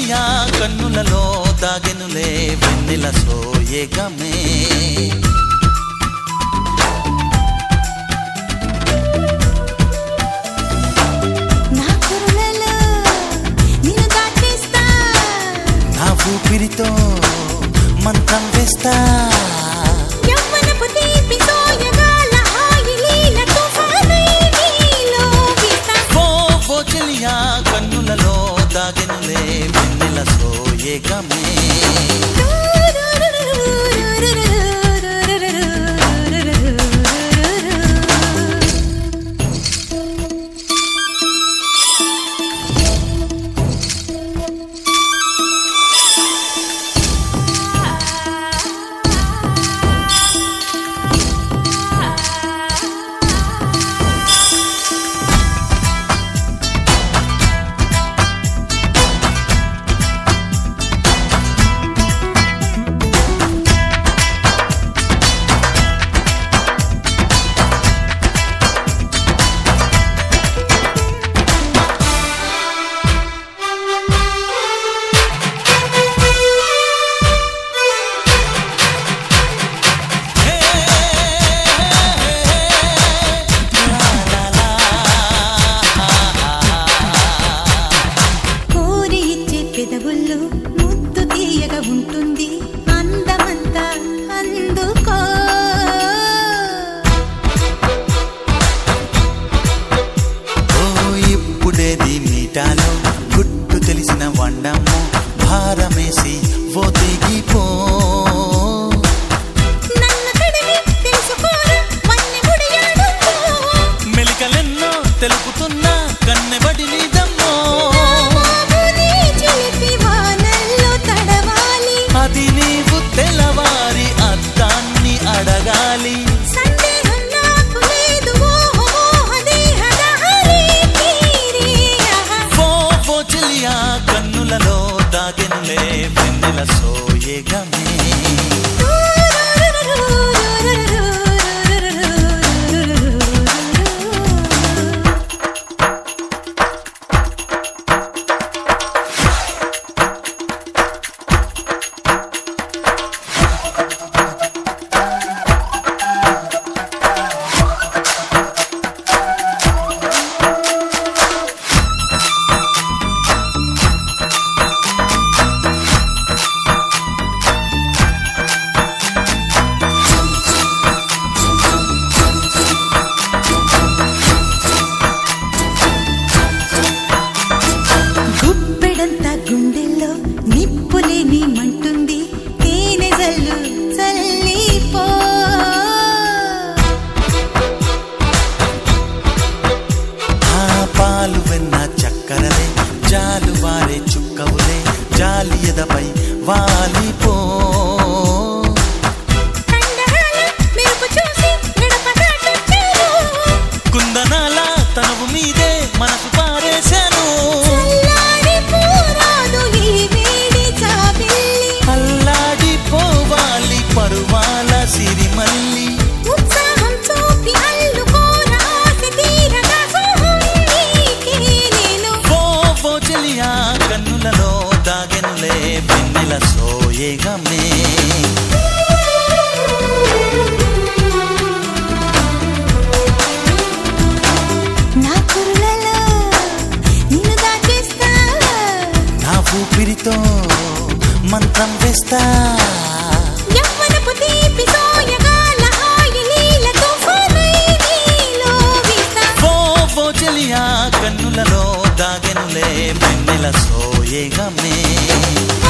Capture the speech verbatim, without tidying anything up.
చెలియా కన్నులలో దాగెనులే వెన్నెల సోయగమే నా కురులలో నిన్ను దాచేస్తా నా ఊపిరితో మంత్రం వేస్తా యవ్వనపు తీపి సోయగాల హాయిలీల తుఫానై నీలో వీస్తా ఓ ఓ చెలియా కన్నులలో దాగెనులే వెన్నెల సోయగమే పెదవుల్లో ముద్దు తీయగా ఉంటుంది అందమంతా అందుకో ఓ ఇప్పుడేది మీటాలో గుట్టు తెలిసిన వండము భారమేసి ఓ దిగిపో నన్ను తడివి తెలుసుకోరా వన్నె ముడియాడుకో మెలికలెన్నో తెలుపుతున్నా కన్నెబడి నీదమ్మో అది నీవు తెల్లవారి అద్దాన్ని అడగాలి సందేహం నాకు లేదు ఓహో దేహదారి తీరి ఓ ఓ చెలియా కన్నులలో దాగెనులే వెన్నెల సోయగమే గుండెల్లో నిప్పులేని మంటుంది తేనె జల్లు చల్లిపో ఆ పాలు వెన్న చక్కరలే జాలు వారే చుక్కవులే జాలి ఎదపై వాలిపో కుందనాల తనువు మీదే మనసు పారేశాను అల్లాడిపోవాలి పరువాల సిరిమల్లి ఉత్సాహం చూపి అల్లుకోరా తీరగా నీకే నేను ఓ ఓ చెలియా కన్నులలో దాగెనులే వెన్నెల సోయగమే నా కురులలో నిన్ను దాచేస్తా నా ఊపిరితో మంత్రం వేస్తా యవ్వనపు తీపి సోయగాల హాయిలీల తుఫానై నీలో వీస్తా ఓ ఓ చెలియా కన్నులలో దాగెనులే వెన్నెల సోయగమే